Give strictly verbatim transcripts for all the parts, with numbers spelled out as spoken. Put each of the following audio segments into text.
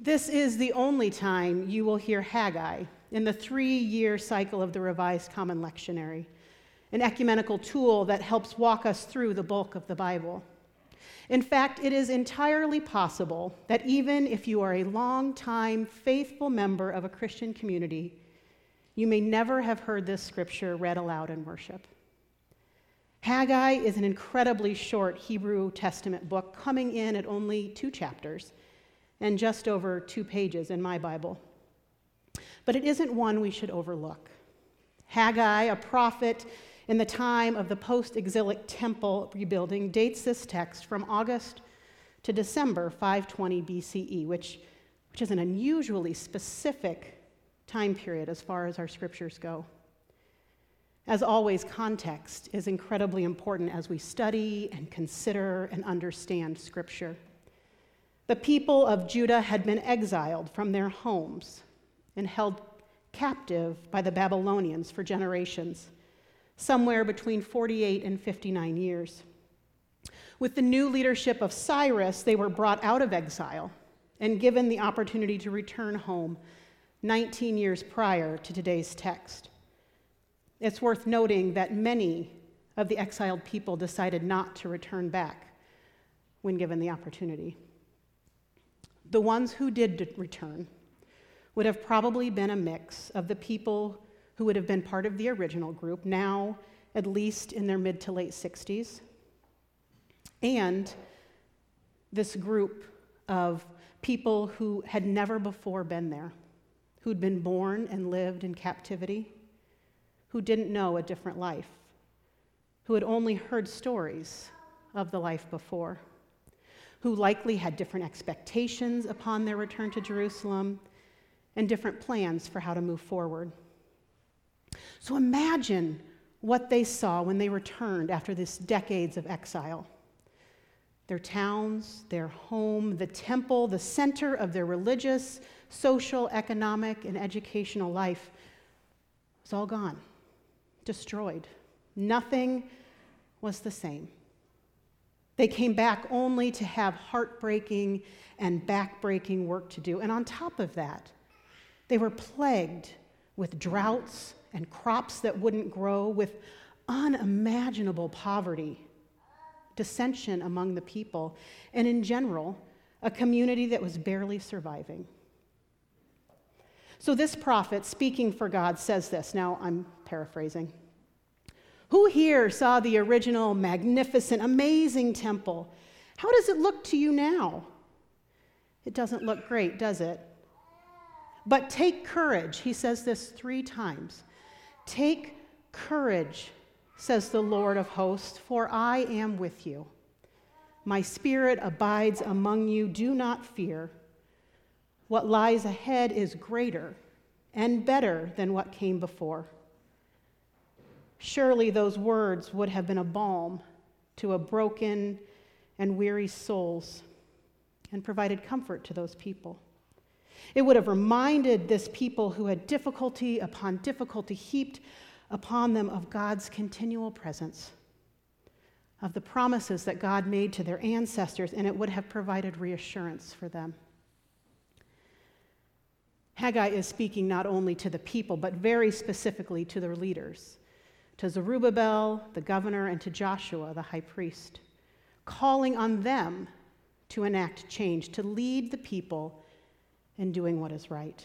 This is the only time you will hear Haggai in the three-year cycle of the Revised Common Lectionary, an ecumenical tool that helps walk us through the bulk of the Bible. In fact, it is entirely possible that even if you are a long-time faithful member of a Christian community, you may never have heard this scripture read aloud in worship. Haggai is an incredibly short Hebrew Testament book, coming in at only two chapters and just over two pages in my Bible. But it isn't one we should overlook. Haggai, a prophet in the time of the post-exilic temple rebuilding, dates this text from August to December five twenty B C E, which, which is an unusually specific time period as far as our scriptures go. As always, context is incredibly important as we study and consider and understand Scripture. The people of Judah had been exiled from their homes and held captive by the Babylonians for generations, somewhere between forty-eight and fifty-nine years. With the new leadership of Cyrus, they were brought out of exile and given the opportunity to return home nineteen years prior to today's text. It's worth noting that many of the exiled people decided not to return back when given the opportunity. The ones who did return would have probably been a mix of the people who would have been part of the original group, now at least in their mid to late sixties, and this group of people who had never before been there, who'd been born and lived in captivity, who didn't know a different life, who had only heard stories of the life before, who likely had different expectations upon their return to Jerusalem and different plans for how to move forward. So imagine what they saw when they returned after this decades of exile. Their towns, their home, the temple, the center of their religious, social, economic, and educational life was all gone. Destroyed. Nothing was the same. They came back only to have heartbreaking and backbreaking work to do. And on top of that, they were plagued with droughts and crops that wouldn't grow, with unimaginable poverty, dissension among the people, and in general, a community that was barely surviving. So this prophet, speaking for God, says this. Now, I'm paraphrasing. Who here saw the original, magnificent, amazing temple? How does it look to you now? It doesn't look great, does it? But take courage. He says this three times. Take courage, says the Lord of hosts, for I am with you. My spirit abides among you. Do not fear. What lies ahead is greater and better than what came before. Surely those words would have been a balm to a broken and weary souls and provided comfort to those people. It would have reminded this people who had difficulty upon difficulty heaped upon them of God's continual presence, of the promises that God made to their ancestors, and it would have provided reassurance for them. Haggai is speaking not only to the people, but very specifically to their leaders, to Zerubbabel, the governor, and to Joshua, the high priest, calling on them to enact change, to lead the people in doing what is right.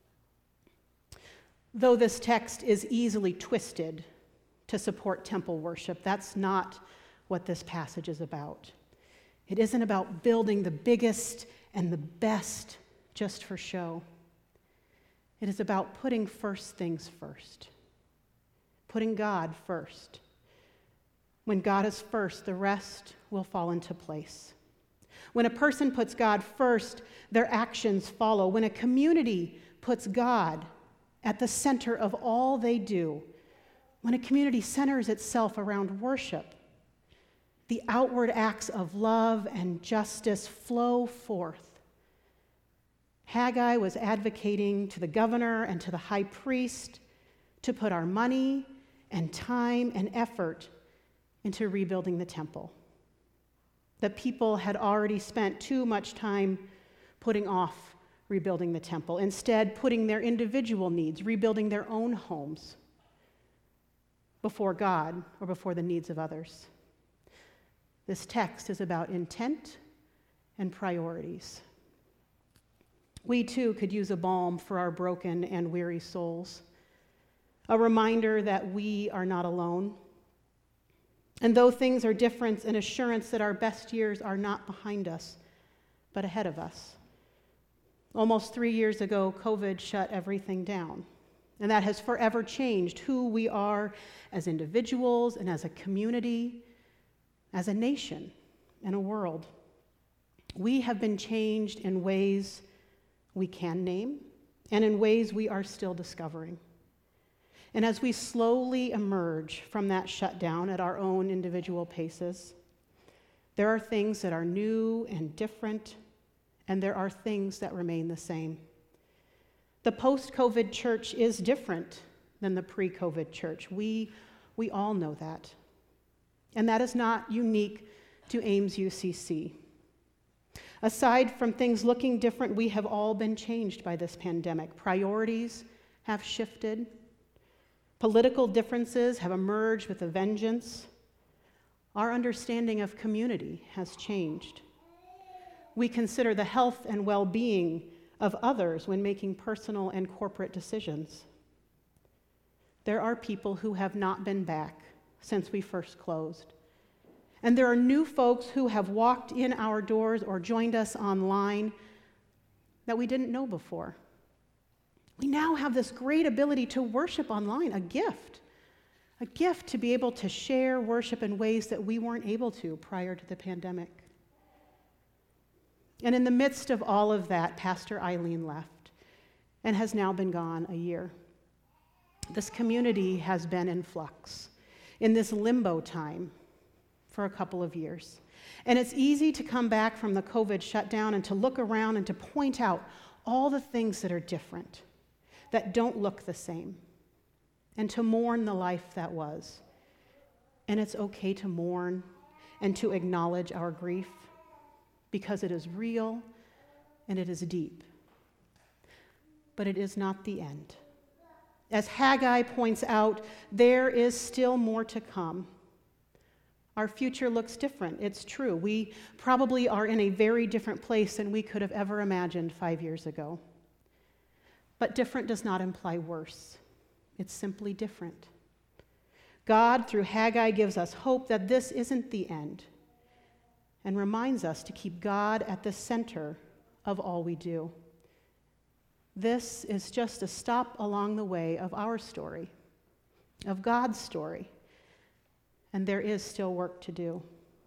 Though this text is easily twisted to support temple worship, that's not what this passage is about. It isn't about building the biggest and the best just for show. It is about putting first things first, putting God first. When God is first, the rest will fall into place. When a person puts God first, their actions follow. When a community puts God at the center of all they do, when a community centers itself around worship, the outward acts of love and justice flow forth. Haggai was advocating to the governor and to the high priest to put our money and time and effort into rebuilding the temple. The people had already spent too much time putting off rebuilding the temple, instead putting their individual needs, rebuilding their own homes before God or before the needs of others. This text is about intent and priorities. We too could use a balm for our broken and weary souls, a reminder that we are not alone. And though things are different, an assurance that our best years are not behind us, but ahead of us. Almost three years ago, COVID shut everything down, and that has forever changed who we are as individuals and as a community, as a nation and a world. We have been changed in ways we can name and in ways we are still discovering. And as we slowly emerge from that shutdown at our own individual paces, there are things that are new and different, and there are things that remain the same. The post-COVID church is different than the pre-COVID church. We, we all know that. And that is not unique to Ames U C C. Aside from things looking different, we have all been changed by this pandemic. Priorities have shifted. Political differences have emerged with a vengeance. Our understanding of community has changed. We consider the health and well-being of others when making personal and corporate decisions. There are people who have not been back since we first closed. And there are new folks who have walked in our doors or joined us online that we didn't know before. We now have this great ability to worship online, a gift, a gift to be able to share worship in ways that we weren't able to prior to the pandemic. And in the midst of all of that, Pastor Eileen left and has now been gone a year. This community has been in flux, in this limbo time for a couple of years. And it's easy to come back from the COVID shutdown and to look around and to point out all the things that are different, that don't look the same, and to mourn the life that was. And it's okay to mourn and to acknowledge our grief because it is real and it is deep. But it is not the end. As Haggai points out, there is still more to come. Our future looks different, it's true. We probably are in a very different place than we could have ever imagined five years ago. But different does not imply worse. It's simply different. God, through Haggai, gives us hope that this isn't the end and reminds us to keep God at the center of all we do. This is just a stop along the way of our story, of God's story, and there is still work to do.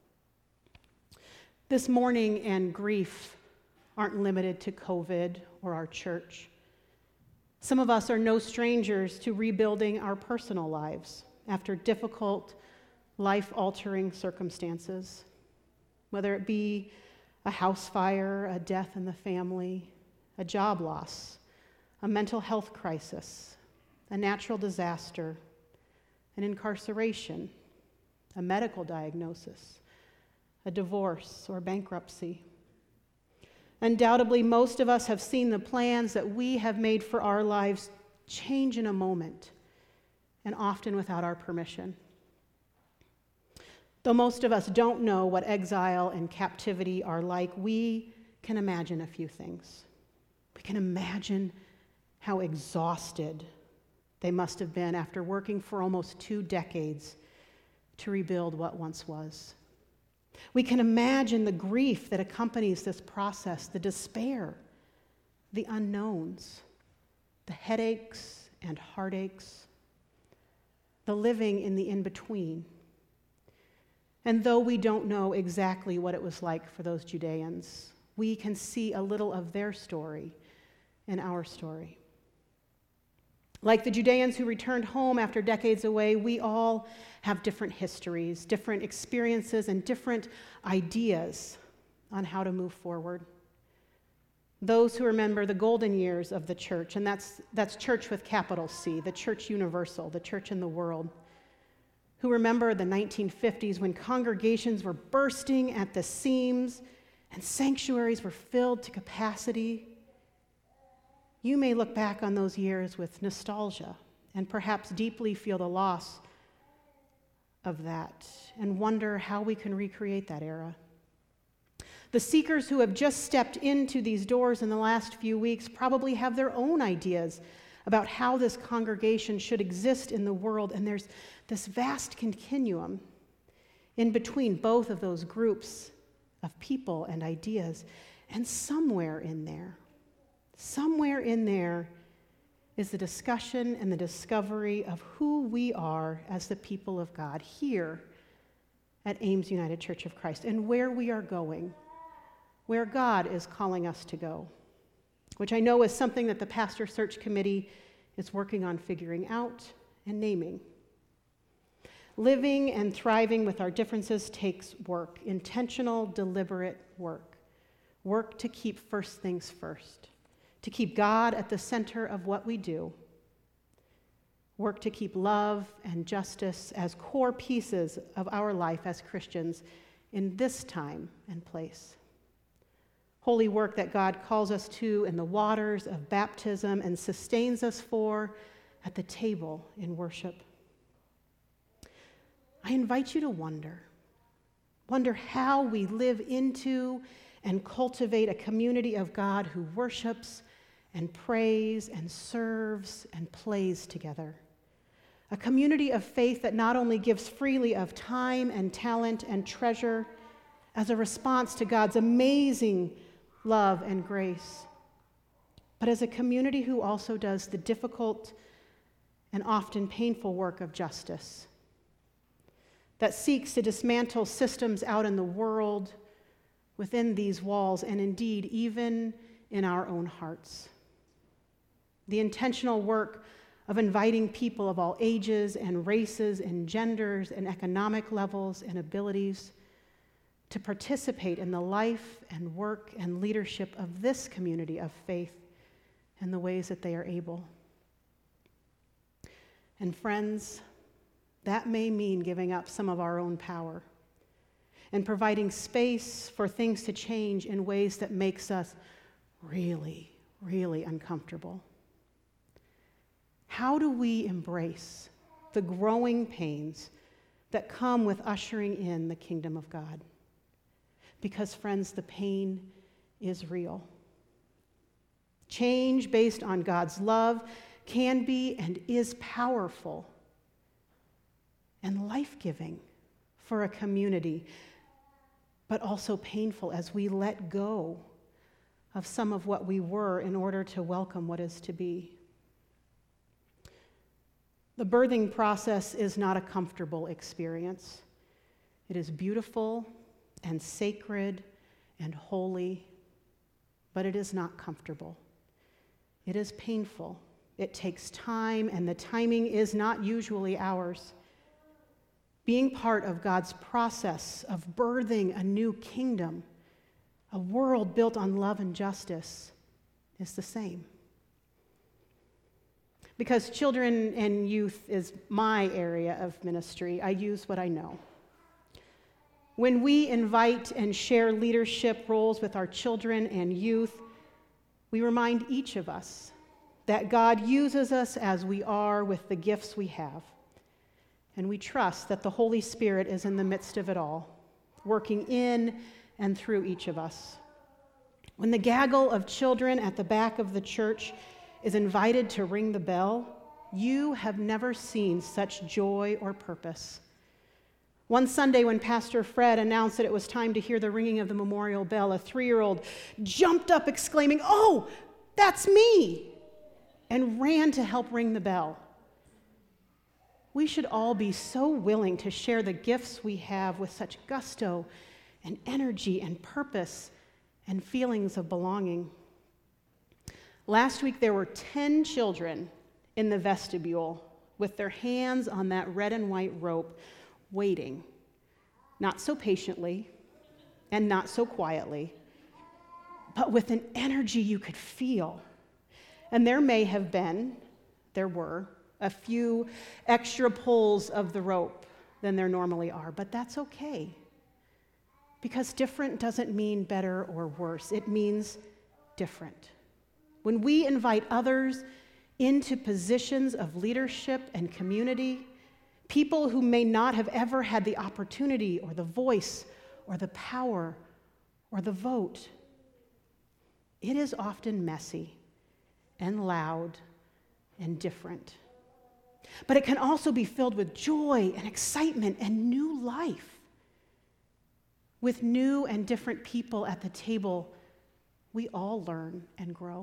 This mourning and grief aren't limited to COVID or our church. Some of us are no strangers to rebuilding our personal lives after difficult, life-altering circumstances, whether it be a house fire, a death in the family, a job loss, a mental health crisis, a natural disaster, an incarceration, a medical diagnosis, a divorce or bankruptcy. Undoubtedly, most of us have seen the plans that we have made for our lives change in a moment, and often without our permission. Though most of us don't know what exile and captivity are like, we can imagine a few things. We can imagine how exhausted they must have been after working for almost two decades to rebuild what once was. We can imagine the grief that accompanies this process, the despair, the unknowns, the headaches and heartaches, the living in the in-between. And though we don't know exactly what it was like for those Judeans, we can see a little of their story in our story. Like the Judeans who returned home after decades away, we all have different histories, different experiences, and different ideas on how to move forward. Those who remember the golden years of the church, and that's, that's church with capital C, the church universal, the church in the world, who remember the nineteen fifties when congregations were bursting at the seams and sanctuaries were filled to capacity, You may look back on those years with nostalgia and perhaps deeply feel the loss of that and wonder how we can recreate that era. The seekers who have just stepped into these doors in the last few weeks probably have their own ideas about how this congregation should exist in the world, and there's this vast continuum in between both of those groups of people and ideas. And somewhere in there, somewhere in there is the discussion and the discovery of who we are as the people of God here at Ames United Church of Christ and where we are going, where God is calling us to go, which I know is something that the Pastor Search Committee is working on figuring out and naming. Living and thriving with our differences takes work, intentional, deliberate work. Work to keep first things first, to keep God at the center of what we do. Work to keep love and justice as core pieces of our life as Christians in this time and place. Holy work that God calls us to in the waters of baptism and sustains us for at the table in worship. I invite you to wonder, wonder how we live into and cultivate a community of God who worships and prays and serves and plays together. A community of faith that not only gives freely of time and talent and treasure as a response to God's amazing love and grace, but as a community who also does the difficult and often painful work of justice, that seeks to dismantle systems out in the world, within these walls, and indeed even in our own hearts. The intentional work of inviting people of all ages and races and genders and economic levels and abilities to participate in the life and work and leadership of this community of faith in the ways that they are able. And friends, that may mean giving up some of our own power and providing space for things to change in ways that makes us really, really uncomfortable. How do we embrace the growing pains that come with ushering in the kingdom of God? Because, friends, the pain is real. Change based on God's love can be and is powerful and life-giving for a community, but also painful as we let go of some of what we were in order to welcome what is to be. The birthing process is not a comfortable experience. It is beautiful and sacred and holy, but it is not comfortable. It is painful. It takes time, and the timing is not usually ours. Being part of God's process of birthing a new kingdom, a world built on love and justice, is the same. Because children and youth is my area of ministry, I use what I know. When we invite and share leadership roles with our children and youth, we remind each of us that God uses us as we are with the gifts we have. And we trust that the Holy Spirit is in the midst of it all, working in and through each of us. When the gaggle of children at the back of the church is invited to ring the bell, you have never seen such joy or purpose. One Sunday when Pastor Fred announced that it was time to hear the ringing of the memorial bell, a three-year-old jumped up exclaiming, "Oh, that's me!" and ran to help ring the bell. We should all be so willing to share the gifts we have with such gusto and energy and purpose and feelings of belonging. Last week, there were ten children in the vestibule with their hands on that red and white rope, waiting, not so patiently and not so quietly, but with an energy you could feel. And there may have been, there were, a few extra pulls of the rope than there normally are, but that's okay. Because different doesn't mean better or worse. It means different, when we invite others into positions of leadership and community, people who may not have ever had the opportunity or the voice or the power or the vote, it is often messy and loud and different. But it can also be filled with joy and excitement and new life. With new and different people at the table, we all learn and grow.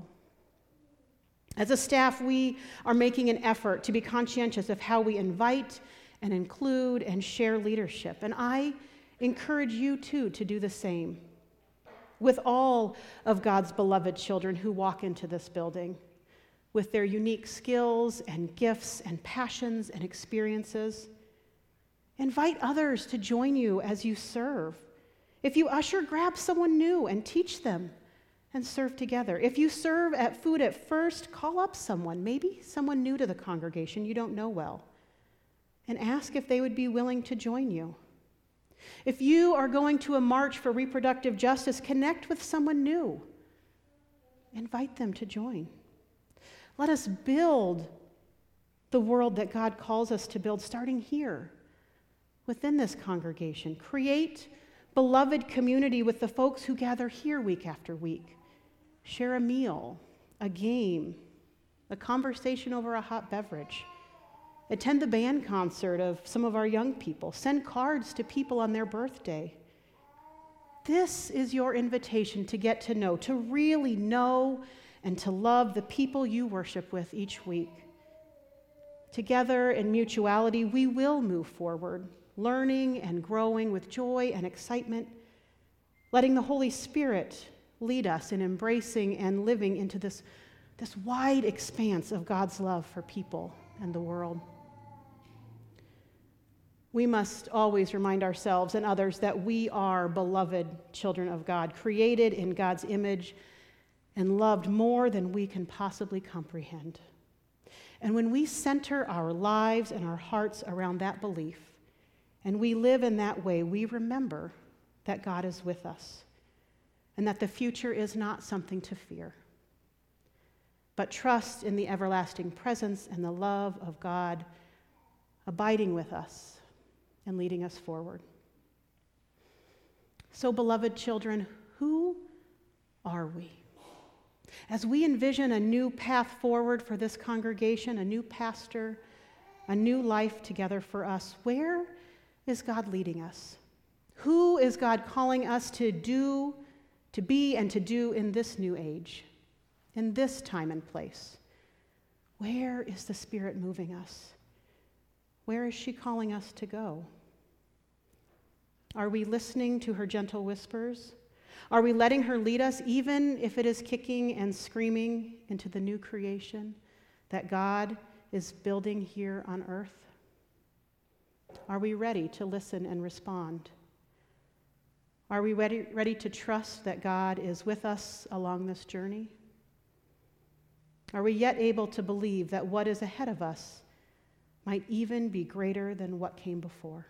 As a staff, we are making an effort to be conscientious of how we invite and include and share leadership. And I encourage you, too, to do the same with all of God's beloved children who walk into this building, with their unique skills and gifts and passions and experiences. Invite others to join you as you serve. If you usher, grab someone new and teach them and serve together. If you serve at Food at First, call up someone, maybe someone new to the congregation you don't know well, and ask if they would be willing to join you. If you are going to a march for reproductive justice, connect with someone new. Invite them to join. Let us build the world that God calls us to build, starting here, within this congregation. Create beloved community with the folks who gather here week after week. Share a meal, a game, a conversation over a hot beverage. Attend the band concert of some of our young people. Send cards to people on their birthday. This is your invitation to get to know, to really know and to love the people you worship with each week. Together in mutuality, we will move forward, learning and growing with joy and excitement, letting the Holy Spirit lead us in embracing and living into this, this wide expanse of God's love for people and the world. We must always remind ourselves and others that we are beloved children of God, created in God's image and loved more than we can possibly comprehend. And when we center our lives and our hearts around that belief, and we live in that way, we remember that God is with us and that the future is not something to fear, but trust in the everlasting presence and the love of God abiding with us and leading us forward. So, beloved children, who are we? As we envision a new path forward for this congregation, a new pastor, a new life together for us, where is God leading us? Who is God calling us to do, to be, and to do in this new age, in this time and place? Where is the Spirit moving us? Where is she calling us to go? Are we listening to her gentle whispers? Are we letting her lead us, even if it is kicking and screaming into the new creation that God is building here on earth? Are we ready to listen and respond? Are we ready, ready to trust that God is with us along this journey? Are we yet able to believe that what is ahead of us might even be greater than what came before?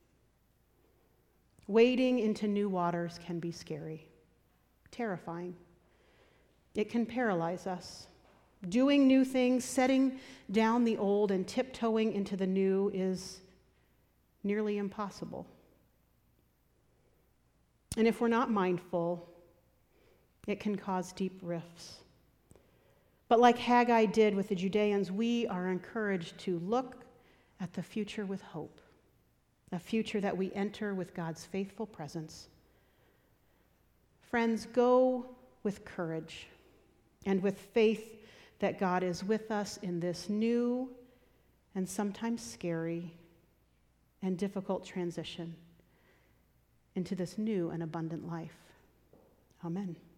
Wading into new waters can be scary, terrifying. It can paralyze us. Doing new things, setting down the old and tiptoeing into the new is nearly impossible. And if we're not mindful, it can cause deep rifts. But like Haggai did with the Judeans, we are encouraged to look at the future with hope, a future that we enter with God's faithful presence. Friends, go with courage and with faith that God is with us in this new and sometimes scary and difficult transition into this new and abundant life. Amen.